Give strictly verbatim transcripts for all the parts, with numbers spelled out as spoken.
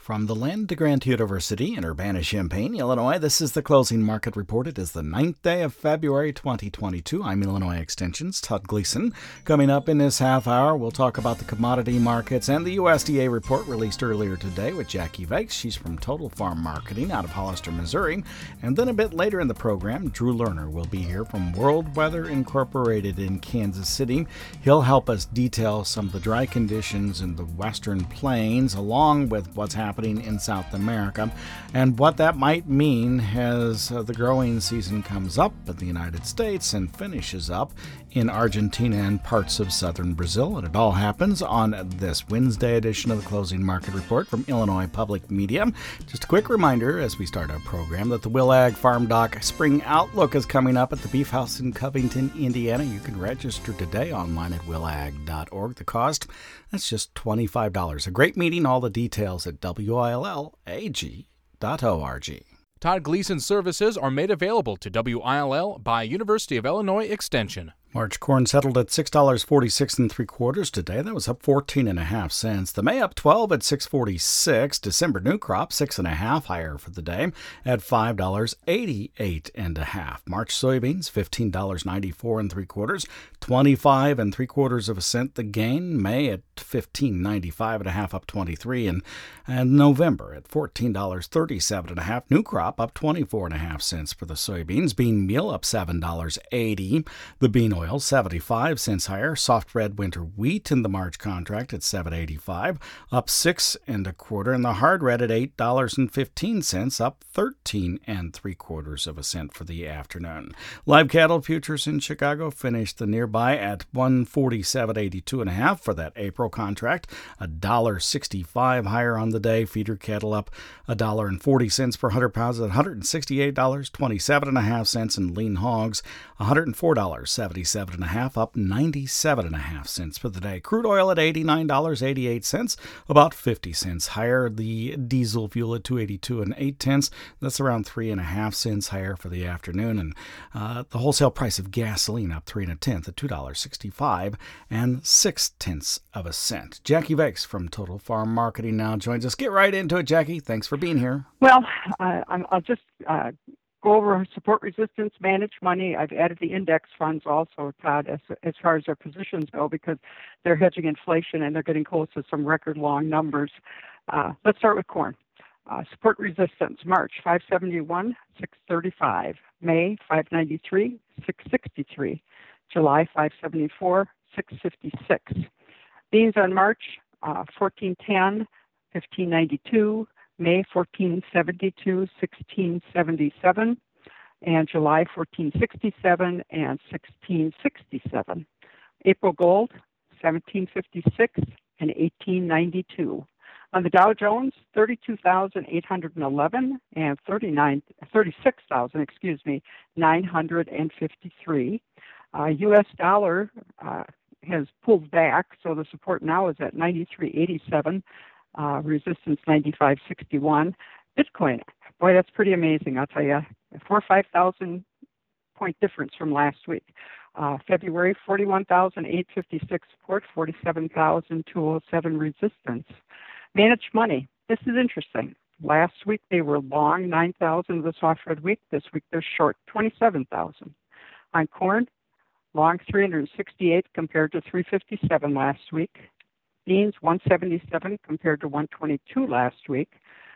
From the land to Grant University in Urbana-Champaign, Illinois, this is the Closing Market Report. It is the ninth day of February twenty twenty-two. I'm Illinois Extension's Todd Gleason. Coming up in this half hour, we'll talk about the commodity markets and the U S D A report released earlier today with Jackie Vakes. She's from Total Farm Marketing out of Hollister, Missouri. And then a bit later in the program, Drew Lerner will be here from World Weather Incorporated in Kansas City. He'll help us detail some of the dry conditions in the Western Plains, along with what's happening in South America and what that might mean as uh, the growing season comes up in the United States and finishes up in Argentina and parts of southern Brazil. And it all happens on this Wednesday edition of the Closing Market Report from Illinois Public Media. Just a quick reminder as we start our program that the Will-Ag Farm Doc Spring Outlook is coming up at the Beef House in Covington, Indiana. You can register today online at will ag dot org. The cost, that's just twenty-five dollars. A great meeting. All the details at W I L L A G dot org. Todd Gleason services are made available to W I L L by University of Illinois Extension. March corn settled at six dollars and forty-six and three quarters today. That was up fourteen and a half cents. The May up twelve at six forty-six. December new crop six and a half higher for the day at five dollars and eighty-eight and a half. March soybeans fifteen dollars and ninety-four and three quarters, twenty-five and three quarters of a cent the gain. May at fifteen ninety-five and a half, up twenty-three, and and November at fourteen dollars and thirty-seven and a half. New crop up twenty-four and a half cents for the soybeans. Bean meal up seven dollars and eighty. The bean oil seventy-five cents higher. Soft red winter wheat in the March contract at seven eighty-five, up six and a quarter, and the hard red at eight dollars and fifteen cents, up thirteen and three quarters of a cent for the afternoon. Live cattle futures in Chicago finished the nearby at one forty-seven eighty-two and a half for that April contract, a dollar sixty-five higher on the day. Feeder cattle up a dollar and forty cents per hundred pounds at one hundred sixty-eight dollars and twenty-seven and a half cents, and lean hogs one hundred four dollars and seventy-seven and a half, up ninety-seven and a half cents for the day. Crude oil at eighty-nine dollars and eighty-eight cents, about fifty cents higher. The diesel fuel at two eighty-two and eight tenths. That's around three and a half cents higher for the afternoon. And uh, the wholesale price of gasoline up three and a tenth at two dollars and sixty-five and six tenths of a cent. Jackie Vakes from Total Farm Marketing now joins us. Get right into it, Jackie. Thanks for being here. Well, uh, I'm, I'll just uh, go over support resistance, manage money. I've added the index funds also, Todd, as, as far as their positions go, because they're hedging inflation and they're getting close to some record long numbers. Uh, let's start with corn. Uh, support resistance, March five seventy-one, six thirty-five. May five ninety-three, six sixty-three. July five seventy-four, six fifty-six. Beans on March uh, fourteen ten, fifteen ninety-two. May fourteen seventy-two, sixteen seventy-seven, and July fourteen sixty-seven and sixteen sixty-seven. April gold seventeen fifty-six and eighteen ninety-two. On the Dow Jones, thirty-two thousand eight hundred eleven and thirty-nine, thirty-six thousand, excuse me, nine hundred fifty-three. Uh, U S dollar uh, has pulled back, so the support now is at ninety-three eighty-seven. Uh, resistance ninety-five sixty-one. Bitcoin, boy, that's pretty amazing. I'll tell you, four or five thousand point difference from last week. Uh, February forty-one thousand eight hundred fifty-six support, forty-seven thousand two hundred seven resistance. Managed money. This is interesting. Last week they were long nine thousand of the soft red week. This week they're short twenty-seven thousand. On corn, long three hundred sixty-eight compared to three hundred fifty-seven last week. Beans, one seventy-seven compared to one twenty-two last week.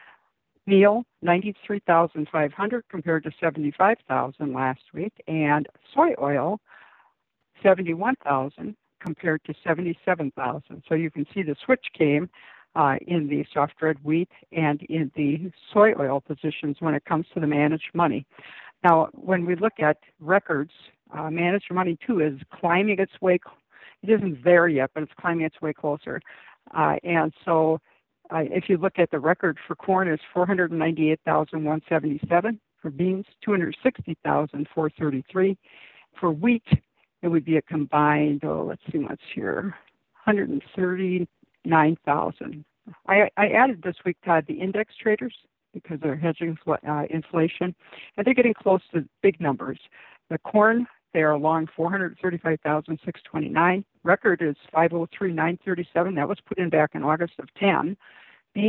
Meal, ninety-three thousand five hundred compared to seventy-five thousand last week. And soy oil, seventy-one thousand compared to seventy-seven thousand. So you can see the switch came uh, in the soft red wheat and in the soy oil positions when it comes to the managed money. Now, when we look at records, uh, managed money too is climbing its way. It isn't there yet, but it's climbing its way closer. Uh, and so uh, if you look at the record for corn, it's four hundred ninety-eight thousand one hundred seventy-seven. For beans, two hundred sixty thousand four hundred thirty-three. For wheat, it would be a combined, oh, let's see what's here, one hundred thirty-nine thousand. I, I added this week, Todd, the index traders because they're hedging uh, inflation, and they're getting close to big numbers. The corn, they are along four hundred thirty-five thousand six hundred twenty-nine. Record is five hundred three thousand nine hundred thirty-seven. That was put in back in August of ten. Beans,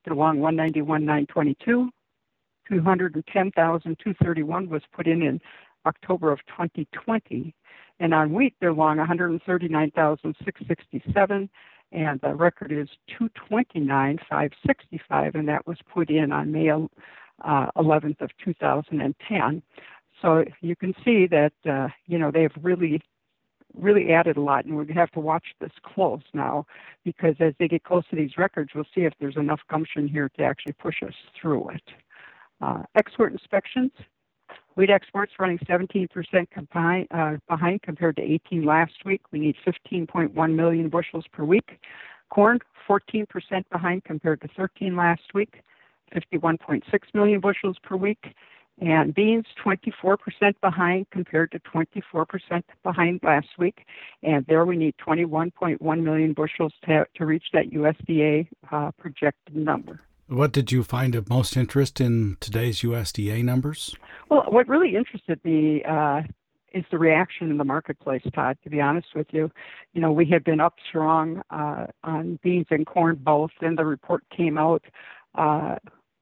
they're long one ninety-one thousand nine hundred twenty-two. two hundred ten thousand two hundred thirty-one was put in in October of twenty twenty. And on wheat, they're long one hundred thirty-nine thousand six hundred sixty-seven, and the record is two hundred twenty-nine thousand five hundred sixty-five, and that was put in on May uh, eleventh of two thousand ten. So you can see that, uh, you know, they've really, really added a lot, and we have to watch this close now, because as they get close to these records, we'll see if there's enough gumption here to actually push us through it. Uh, export inspections, wheat exports running seventeen percent compi- uh, behind compared to eighteen last week. We need fifteen point one million bushels per week. Corn, fourteen percent behind compared to thirteen last week, fifty-one point six million bushels per week. And beans, twenty-four percent behind compared to twenty-four percent behind last week. And there we need twenty-one point one million bushels to, to reach that U S D A uh, projected number. What did you find of most interest in today's U S D A numbers? Well, what really interested me uh, is the reaction in the marketplace, Todd, to be honest with you. You know, we had been up strong uh, on beans and corn both, then the report came out. Uh,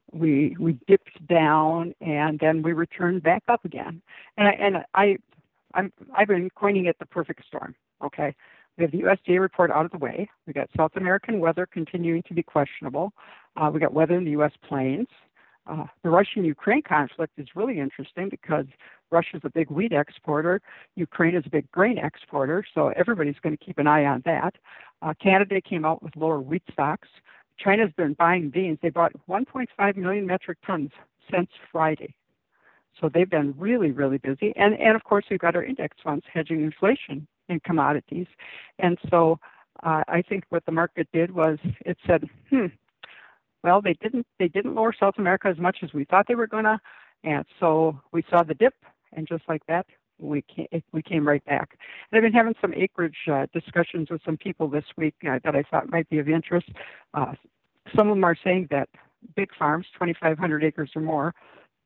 we we dipped down, and then we returned back up again. And I, and I, I'm, I've been coining it the perfect storm, okay? We have the U S D A report out of the way. We got South American weather continuing to be questionable. Uh, we got weather in the U S plains. Uh, the Russian-Ukraine conflict is really interesting because Russia's a big wheat exporter. Ukraine is a big grain exporter, so everybody's going to keep an eye on that. Uh, Canada came out with lower wheat stocks. China's been buying beans. They bought one point five million metric tons since Friday. So they've been really, really busy. And, and of course, we've got our index funds hedging inflation in commodities. And so uh, I think what the market did was it said, hmm, well, they didn't they didn't lower South America as much as we thought they were going to. And so we saw the dip, and just like that, we came, we came right back. And I've been having some acreage uh, discussions with some people this week uh, that I thought might be of interest. Uh, some of them are saying that big farms, twenty-five hundred acres or more,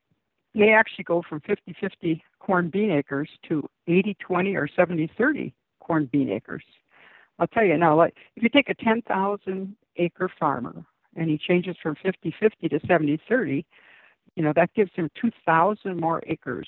may actually go from fifty-fifty corn bean acres to eighty twenty or seventy thirty corn bean acres. I'll tell you now, like if you take a ten thousand acre farmer and he changes from fifty-fifty to seventy thirty, you know, that gives him two thousand more acres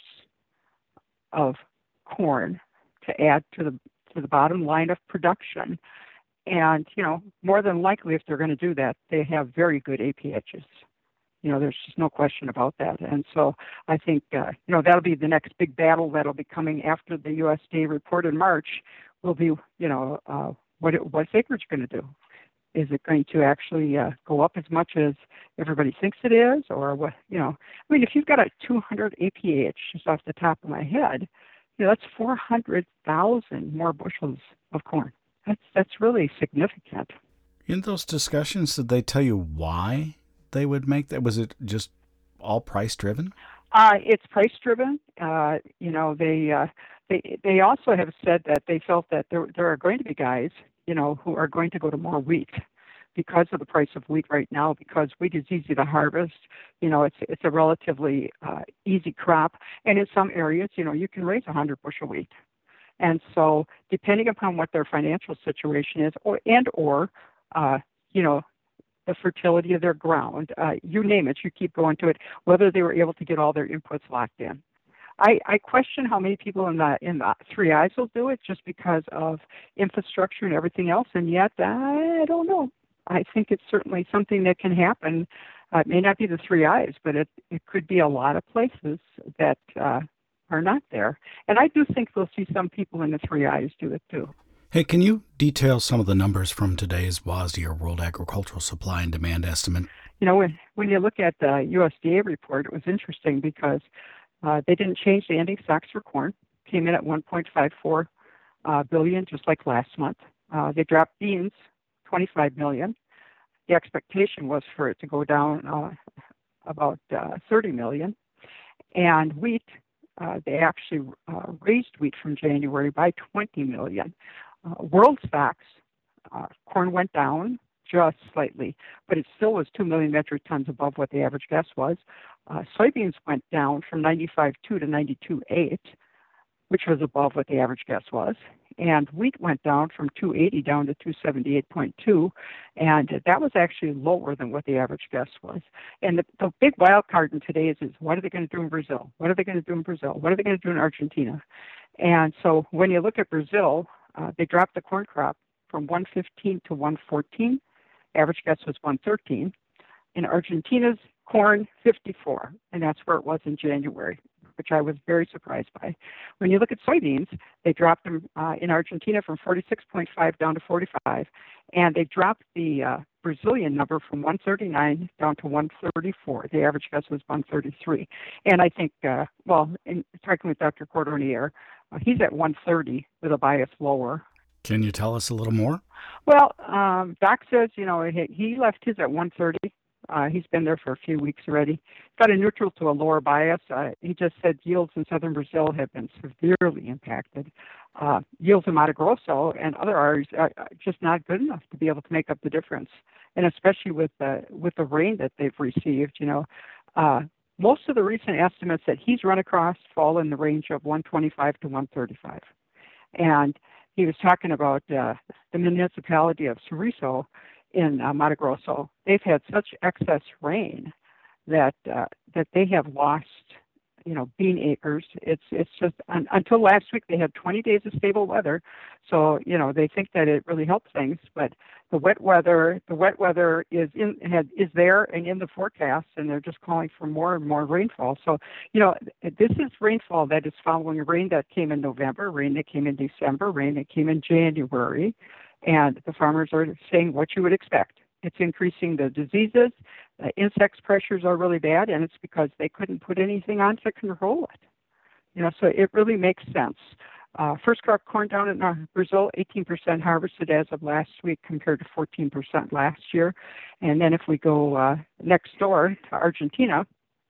of corn to add to the to the bottom line of production. And, you know, more than likely, if they're going to do that, they have very good A P Hs. You know, there's just no question about that. And so I think, uh, you know, that'll be the next big battle that'll be coming after the U S D A report in March will be, you know, uh, what it, what's acreage going to do? Is it going to actually uh, go up as much as everybody thinks it is? Or what, you know, I mean, if you've got a two hundred A P H, just off the top of my head, you know, that's four hundred thousand more bushels of corn. That's, that's really significant. In those discussions, did they tell you why they would make that? Was it just all price driven? Uh, it's price driven. Uh, you know, they, uh, they, they also have said that they felt that there, there are going to be guys, you know, who are going to go to more wheat because of the price of wheat right now, because wheat is easy to harvest. You know, it's it's a relatively uh, easy crop. And in some areas, you know, you can raise one hundred bushel wheat. And so depending upon what their financial situation is, or and or, uh, you know, the fertility of their ground, uh, you name it, you keep going to it, whether they were able to get all their inputs locked in. I, I question how many people in the in the Three Eyes will do it just because of infrastructure and everything else, and yet I don't know. I think it's certainly something that can happen. Uh, it may not be the Three Eyes, but it, it could be a lot of places that uh, are not there. And I do think we'll see some people in the Three Eyes do it too. Hey, can you detail some of the numbers from today's WASDE, or World Agricultural Supply and Demand Estimate? You know, when, when you look at the U S D A report, it was interesting because uh, they didn't change the ending stocks for corn. Came in at one point five four uh, billion, just like last month. Uh, they dropped beans, twenty-five million. The expectation was for it to go down uh, about uh, thirty million. And wheat, uh, they actually uh, raised wheat from January by twenty million. Uh, world stocks, uh, corn went down just slightly, but it still was two million metric tons above what the average guess was. Uh, soybeans went down from ninety-five point two to ninety-two point eight. which was above what the average guess was. And wheat went down from two eighty down to two seventy-eight point two, and that was actually lower than what the average guess was. And the, the big wild card in today is, is what are they going to do in Brazil? What are they going to do in Brazil? What are they going to do in Argentina? And so when you look at Brazil, uh, they dropped the corn crop from one fifteen to one fourteen. Average guess was one thirteen. In Argentina's corn, fifty-four, and that's where it was in January, which I was very surprised by. When you look at soybeans, they dropped them uh, in Argentina from forty-six point five down to forty-five, and they dropped the uh, Brazilian number from one thirty-nine down to one thirty-four. The average guess was one thirty-three. And I think, uh, well, in talking with Doctor Cordonnier, uh, he's at one thirty with a bias lower. Can you tell us a little more? Well, um, Doc says, you know, he, he left his at one thirty. Uh, he's been there for a few weeks already. He's got a neutral to a lower bias. Uh, he just said yields in southern Brazil have been severely impacted. Uh, yields in Mato Grosso and other areas are just not good enough to be able to make up the difference. And especially with the with the rain that they've received, you know, uh, most of the recent estimates that he's run across fall in the range of one twenty-five to one thirty-five. And he was talking about uh, the municipality of Sorriso in uh, Mato Grosso. They've had such excess rain that uh, that they have lost, you know, bean acres. It's it's just un, until last week they had twenty days of stable weather, so you know they think that it really helps things. But the wet weather, the wet weather is in had, is there and in the forecast, and they're just calling for more and more rainfall. So you know this is rainfall that is following rain that came in November, rain that came in December, rain that came in January. And the farmers are saying what you would expect. It's increasing the diseases. The insect pressures are really bad, and it's because they couldn't put anything on to control it. You know, so it really makes sense. Uh, first crop corn down in uh, Brazil, eighteen percent harvested as of last week compared to fourteen percent last year. And then if we go uh, next door to Argentina,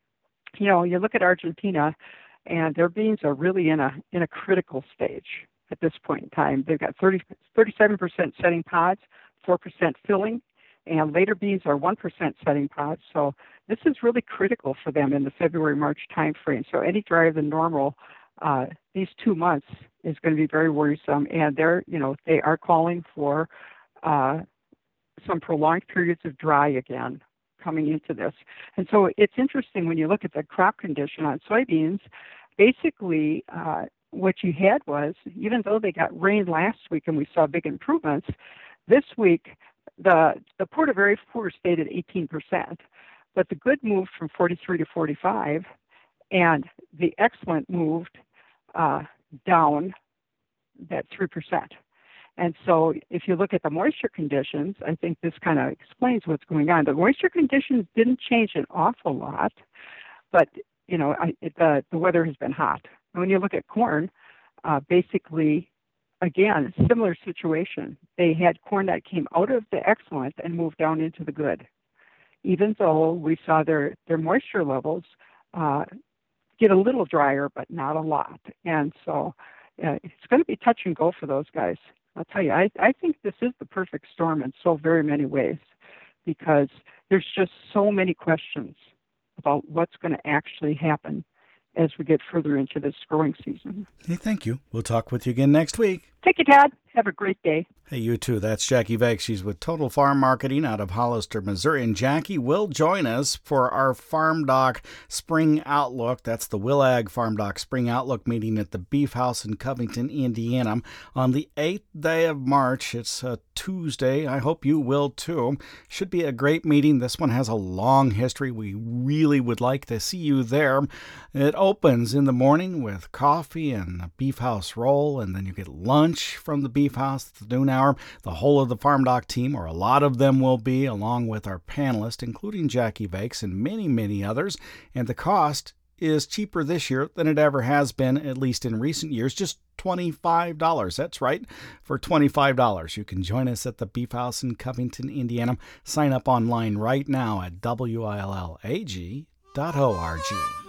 you know, you look at Argentina, and their beans are really in a in a critical stage. At this point in time, they've got thirty, thirty-seven percent setting pods, four percent filling, and later beans are one percent setting pods. So this is really critical for them in the February-March timeframe. So any drier than normal uh, these two months is going to be very worrisome, and they're, you know, they are calling for uh, some prolonged periods of dry again coming into this. And so it's interesting when you look at the crop condition on soybeans, basically, uh, what you had was, even though they got rain last week and we saw big improvements, this week the the Porter very poor stayed at eighteen percent, but the good moved from forty-three to forty-five, and the excellent moved uh, down that three percent. And so if you look at the moisture conditions, I think this kind of explains what's going on. The moisture conditions didn't change an awful lot, but you know I, it, the, the weather has been hot. When you look at corn, uh, basically, again, similar situation. They had corn that came out of the excellent and moved down into the good, even though we saw their, their moisture levels uh, get a little drier, but not a lot. And so uh, it's going to be touch and go for those guys. I'll tell you, I, I think this is the perfect storm in so very many ways, because there's just so many questions about what's going to actually happen as we get further into this growing season. Hey, thank you. We'll talk with you again next week. Thank you, Todd. Have a great day. Hey, you too. That's Jackie Veik. She's with Total Farm Marketing out of Hollister, Missouri. And Jackie will join us for our Farm Doc Spring Outlook. That's the WillAg Farm Doc Spring Outlook meeting at the Beef House in Covington, Indiana on the eighth day of March. It's a Tuesday. I hope you will too. Should be a great meeting. This one has a long history. We really would like to see you there. It opens in the morning with coffee and a Beef House roll, and then you get lunch from the Beef House at the noon hour. The whole of the Farm Doc team, or a lot of them, will be, along with our panelists, including Jackie Veik and many, many others. And the cost is cheaper this year than it ever has been, at least in recent years, just twenty-five dollars. That's right, for twenty-five dollars. You can join us at the Beef House in Covington, Indiana. Sign up online right now at W I L L A G dot org.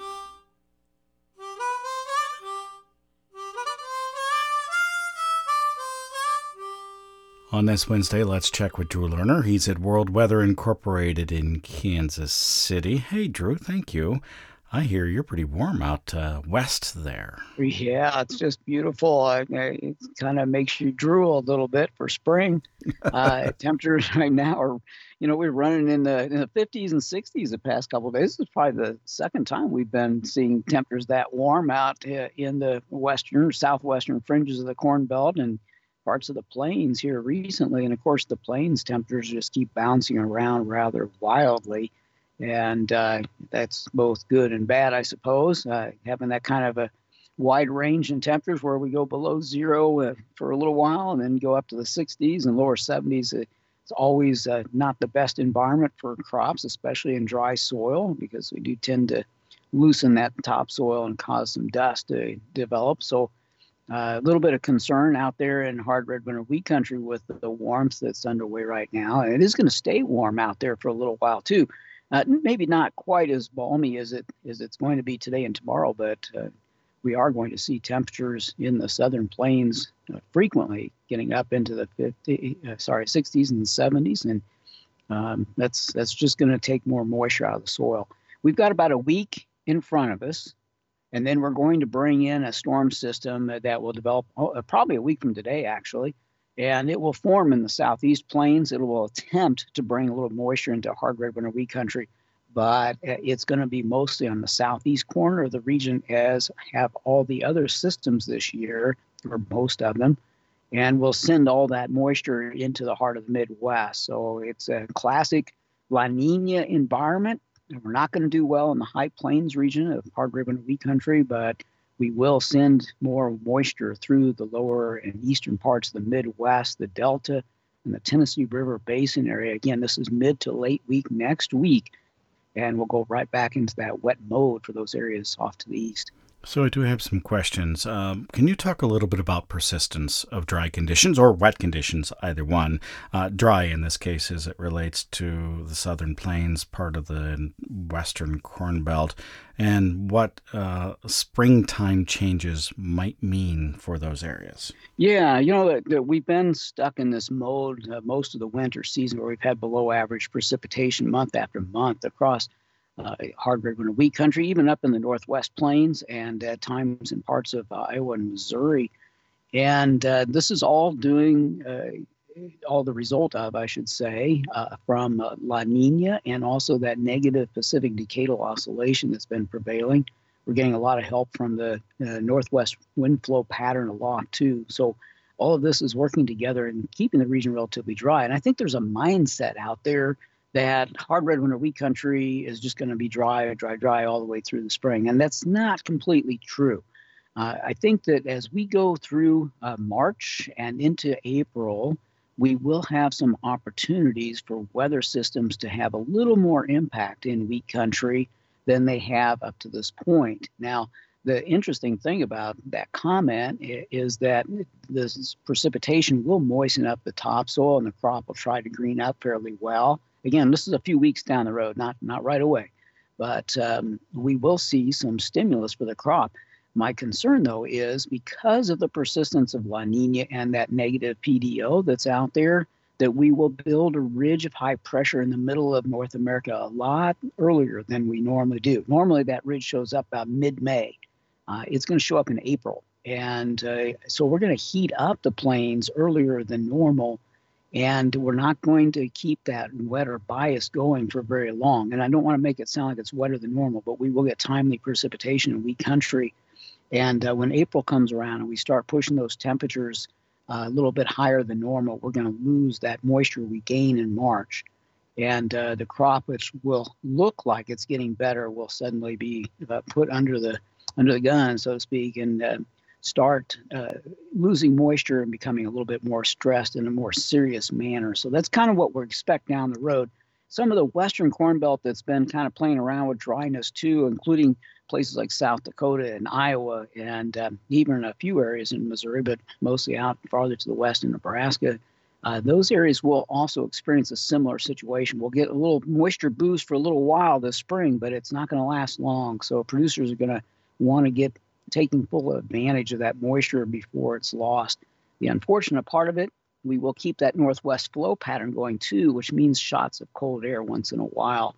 On this Wednesday, let's check with Drew Lerner. He's at World Weather Incorporated in Kansas City. Hey, Drew, thank you. I hear you're pretty warm out uh, west there. Yeah, it's just beautiful. Uh, it kind of makes you drool a little bit for spring. Uh, temperatures right now are, you know, we're running in the in the fifties and sixties the past couple of days. This is probably the second time we've been seeing temperatures that warm out uh, in the western, southwestern fringes of the Corn Belt and parts of the plains here recently. And of course, the plains temperatures just keep bouncing around rather wildly. And uh, that's both good and bad, I suppose, uh, having that kind of a wide range in temperatures where we go below zero uh, for a little while and then go up to the sixties and lower seventies. It's always uh, not the best environment for crops, especially in dry soil, because we do tend to loosen that topsoil and cause some dust to develop. So uh, a little bit of concern out there in hard red winter wheat country with the warmth that's underway right now. And it is going to stay warm out there for a little while, too. Uh, maybe not quite as balmy as it as it's going to be today and tomorrow, but uh, we are going to see temperatures in the southern plains uh, frequently getting up into the fifty, uh, sorry, sixties and seventies, and um, that's that's just going to take more moisture out of the soil. We've got about a week in front of us, and then we're going to bring in a storm system that will develop oh, probably a week from today, actually. And it will form in the southeast plains. It will attempt to bring a little moisture into hard red winter wheat country, but it's going to be mostly on the southeast corner of the region, as have all the other systems this year, or most of them, and will send all that moisture into the heart of the Midwest. So it's a classic La Nina environment. And we're not going to do well in the high plains region of hard red winter wheat country, but we will send more moisture through the lower and eastern parts of the Midwest, the Delta, and the Tennessee River Basin area. Again, this is mid to late week next week, and we'll go right back into that wet mode for those areas off to the east. So I do have some questions. Um, can you talk a little bit about persistence of dry conditions or wet conditions, either one? Uh, dry in this case as it relates to the southern plains, part of the western Corn Belt, and what uh, springtime changes might mean for those areas. Yeah, you know, that, that we've been stuck in this mode uh, most of the winter season where we've had below average precipitation month after month across Uh, hard red winter wheat country, even up in the Northwest Plains and at times in parts of uh, Iowa and Missouri. And uh, this is all doing, uh, all the result of, I should say, uh, from uh, La Nina and also that negative Pacific decadal oscillation that's been prevailing. We're getting a lot of help from the uh, Northwest wind flow pattern a lot too. So all of this is working together and keeping the region relatively dry. And I think there's a mindset out there that hard red winter wheat country is just going to be dry, dry, dry all the way through the spring. And that's not completely true. Uh, I think that as we go through uh, March and into April, we will have some opportunities for weather systems to have a little more impact in wheat country than they have up to this point. Now, the interesting thing about that comment is that this precipitation will moisten up the topsoil and the crop will try to green up fairly well. Again, this is a few weeks down the road, not not right away, but um, we will see some stimulus for the crop. My concern, though, is because of the persistence of La Nina and that negative P D O that's out there, that we will build a ridge of high pressure in the middle of North America a lot earlier than we normally do. Normally, that ridge shows up about mid-May. Uh, it's going to show up in April. And uh, so we're going to heat up the plains earlier than normal. And we're not going to keep that wetter bias going for very long. And I don't want to make it sound like it's wetter than normal, but we will get timely precipitation in wheat country. And uh, when April comes around and we start pushing those temperatures uh, a little bit higher than normal, we're going to lose that moisture we gain in March. And uh, the crop, which will look like it's getting better, will suddenly be uh, put under the under the gun, so to speak, and uh, start uh, losing moisture and becoming a little bit more stressed in a more serious manner. So that's kind of what we're expecting down the road. Some of the western Corn Belt that's been kind of playing around with dryness too, including places like South Dakota and Iowa, and um, even a few areas in Missouri, but mostly out farther to the west in Nebraska. Uh, those areas will also experience a similar situation. We'll get a little moisture boost for a little while this spring, but it's not going to last long. So producers are going to want to get taking full advantage of that moisture before it's lost. The unfortunate part of it, we will keep that northwest flow pattern going too, which means shots of cold air once in a while.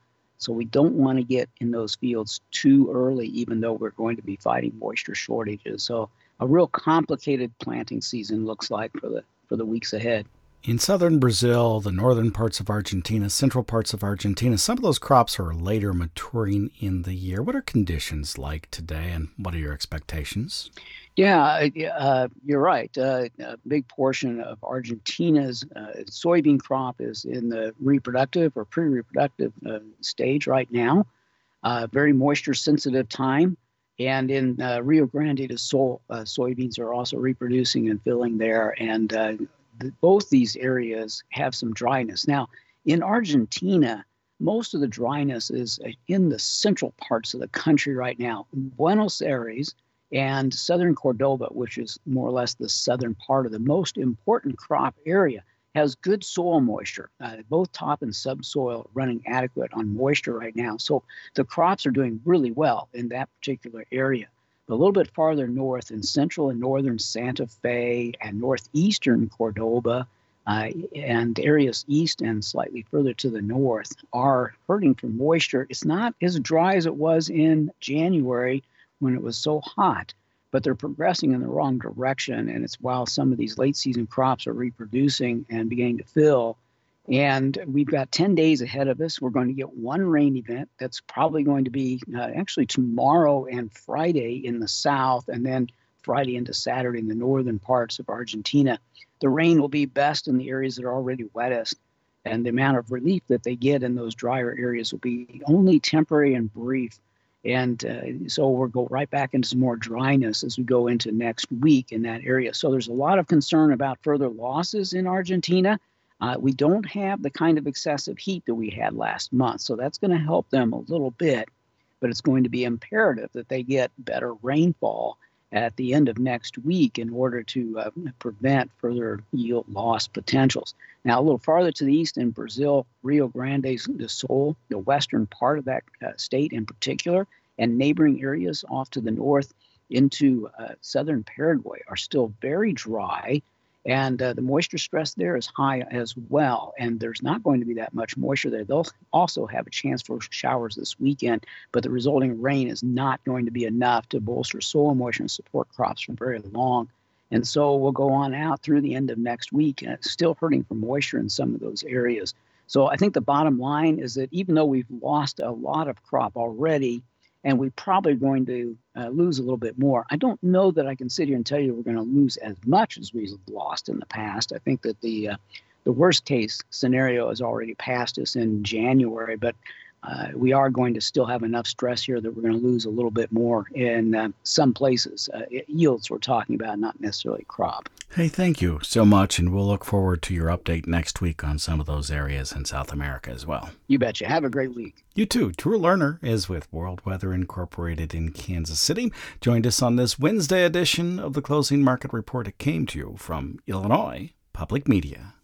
So we don't want to get in those fields too early, even though we're going to be fighting moisture shortages. So a real complicated planting season looks like for the for the weeks ahead. In southern Brazil, the northern parts of Argentina, central parts of Argentina, some of those crops are later maturing in the year. What are conditions like today, and what are your expectations? Yeah, uh, you're right. Uh, a big portion of Argentina's uh, soybean crop is in the reproductive or pre-reproductive uh, stage right now. Uh, very moisture-sensitive time. And in uh, Rio Grande do Sul, uh, soybeans are also reproducing and filling there. And uh, the, both these areas have some dryness. Now, in Argentina, most of the dryness is in the central parts of the country right now. Buenos Aires and southern Cordoba, which is more or less the southern part of the most important crop area, has good soil moisture. Uh, both top and subsoil are running adequate on moisture right now. So the crops are doing really well in that particular area. But a little bit farther north in central and northern Santa Fe and northeastern Cordoba uh, and areas east and slightly further to the north are hurting for moisture. It's not as dry as it was in January when it was so hot, but they're progressing in the wrong direction. And it's while some of these late season crops are reproducing and beginning to fill. And we've got ten days ahead of us. We're going to get one rain event that's probably going to be uh, actually tomorrow and Friday in the south, and then Friday into Saturday in the northern parts of Argentina. The rain will be best in the areas that are already wettest, and the amount of relief that they get in those drier areas will be only temporary and brief. And uh, so we'll go right back into some more dryness as we go into next week in that area. So there's a lot of concern about further losses in Argentina. Uh, we don't have the kind of excessive heat that we had last month, so that's going to help them a little bit, but it's going to be imperative that they get better rainfall at the end of next week in order to uh, prevent further yield loss potentials. Now, a little farther to the east in Brazil, Rio Grande do Sul, the western part of that uh, state in particular, and neighboring areas off to the north into uh, southern Paraguay are still very dry. And uh, the moisture stress there is high as well. And there's not going to be that much moisture there. They'll also have a chance for showers this weekend, but the resulting rain is not going to be enough to bolster soil moisture and support crops for very long. And so we'll go on out through the end of next week, and it's still hurting for moisture in some of those areas. So I think the bottom line is that even though we've lost a lot of crop already, and we're probably going to uh, lose a little bit more, I don't know that I can sit here and tell you we're going to lose as much as we've lost in the past. I think that the uh, the worst case scenario has already passed us in January, but uh, we are going to still have enough stress here that we're going to lose a little bit more in uh, some places. Uh, yields we're talking about, not necessarily crop. Hey, thank you so much, and we'll look forward to your update next week on some of those areas in South America as well. You betcha. Have a great week. You too. Drew Lerner is with World Weather Incorporated in Kansas City. Joined us on this Wednesday edition of the Closing Market Report. It came to you from Illinois Public Media.